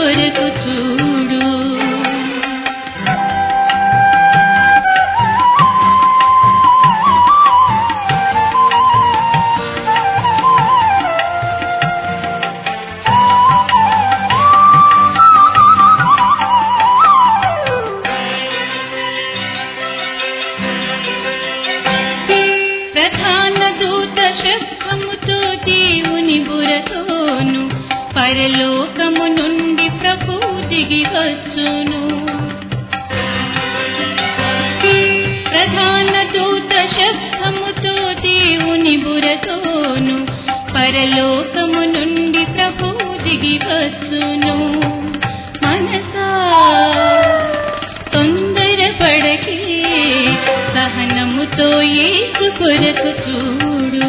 కొరకు చూడు. ప్రధాన దూత శబ్దముతో దేవుని బురతోను పరలోకము నుండి ప్రభువు దిగి వచ్చును. ప్రధాన దూత శబ్దముతో దేవుని బురతోను పరలోకము నుండి ప్రభువు దిగి వచ్చును. మనసా తొందరపడకే, సహనముతో యేసు కొరకు చూడు.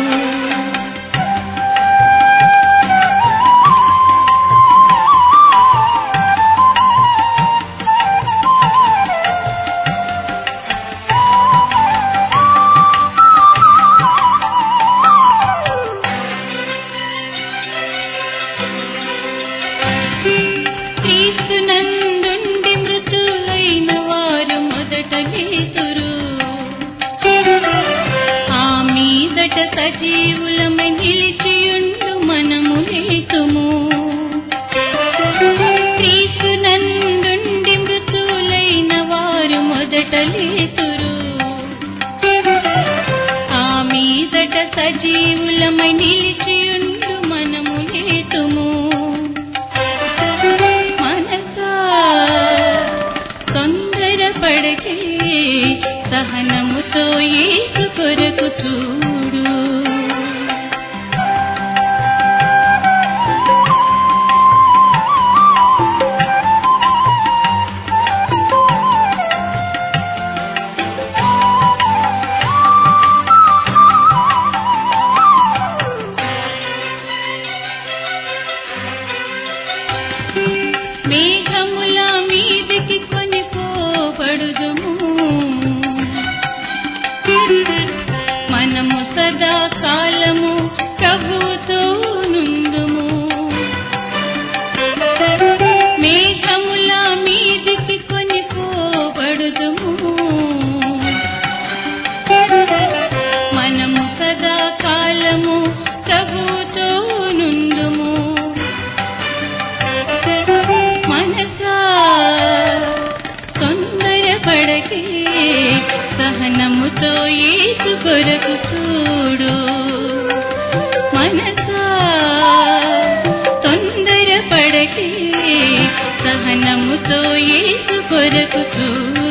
క్రీస్తునందుండి మృతులైన వారు మొదట లేతురు, ఆ మీదట సజీవులమై నిలిచియుండు మనము లేతుము. క్రీస్తునందుండి మృతులైన వారు మొదట లేతురు, ఆ మీదట సజీవులమై నిలిచియుండు మనము లేతుము. తొందరపడకే, సహనముతో యేసు కొరకు చూడు. మేఘముల మీదికి కొనిపోబడుదుము, మనము సదా కాలము ప్రభువుతో నుండుము. మేఘముల మీదికి కొనిపోబడుదుము, మనము సదా కాలము ప్రభువుతో నుండుము. మనసా తొందరపడకే, సహనముతో యేసు కొరకు చూడు. మనసా తొందరపడకే, సహనముతో యేసు కొరకు చూడు.